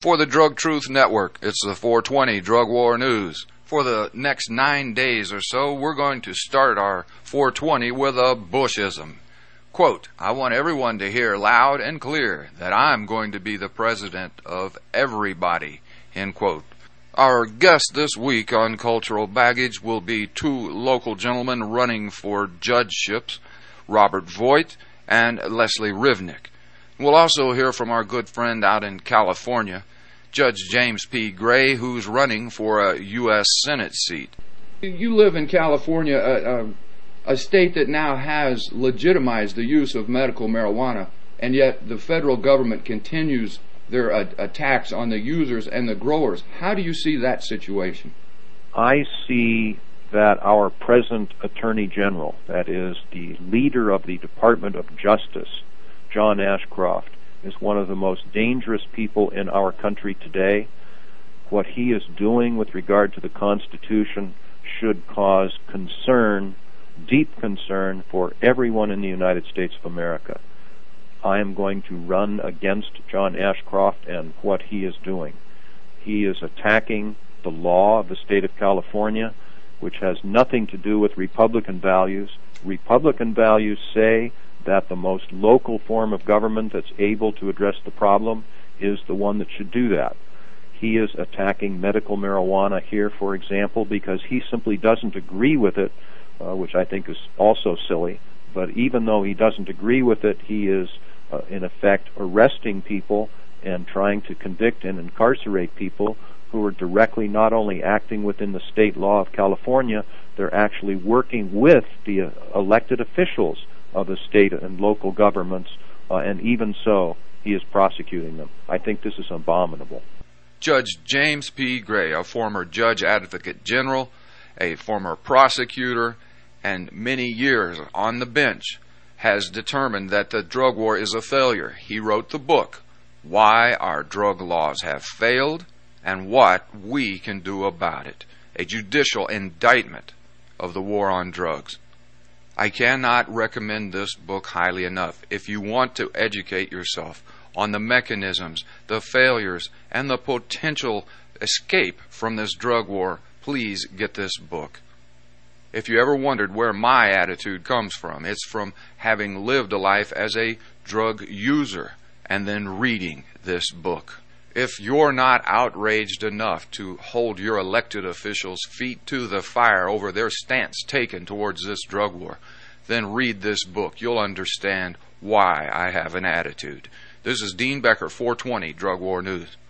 For the Drug Truth Network, it's the 420 Drug War News. For the next 9 days or so, we're going to start our 420 with a Bushism. Quote, I want everyone to hear loud and clear that I'm going to be the president of everybody, end quote. Our guest this week on Cultural Baggage will be two local gentlemen running for judgeships, Robert Voigt and Leslie Rivnick. We'll also hear from our good friend out in California, Judge James P. Gray, who's running for a U.S. Senate seat. You live in California, a state that now has legitimized the use of medical marijuana, and yet the federal government continues their attacks on the users and the growers. How do you see that situation? I see that our present Attorney General, that is the leader of the Department of Justice, John Ashcroft, is one of the most dangerous people in our country today. What he is doing with regard to the Constitution should cause concern, deep concern, for everyone in the United States of America. I am going to run against John Ashcroft and what he is doing. He is attacking the law of the state of California, which has nothing to do with Republican values. Republican values say that the most local form of government that's able to address the problem is the one that should do that. He is attacking medical marijuana here, for example, because he simply doesn't agree with it, which I think is also silly. But even though he doesn't agree with it, he is, in effect, arresting people and trying to convict and incarcerate people who are directly not only acting within the state law of California, they're actually working with the elected officials of the state and local governments, and even so, he is prosecuting them. I think this is abominable. Judge James P. Gray, a former Judge Advocate General, a former prosecutor, and many years on the bench, has determined that the drug war is a failure. He wrote the book, Why Our Drug Laws Have Failed and What We Can Do About It, a judicial indictment of the war on drugs. I cannot recommend this book highly enough. If you want to educate yourself on the mechanisms, the failures, and the potential escape from this drug war, please get this book. If you ever wondered where my attitude comes from, it's from having lived a life as a drug user and then reading this book. If you're not outraged enough to hold your elected officials' feet to the fire over their stance taken towards this drug war, then read this book. You'll understand why I have an attitude. This is Dean Becker, 420 Drug War News.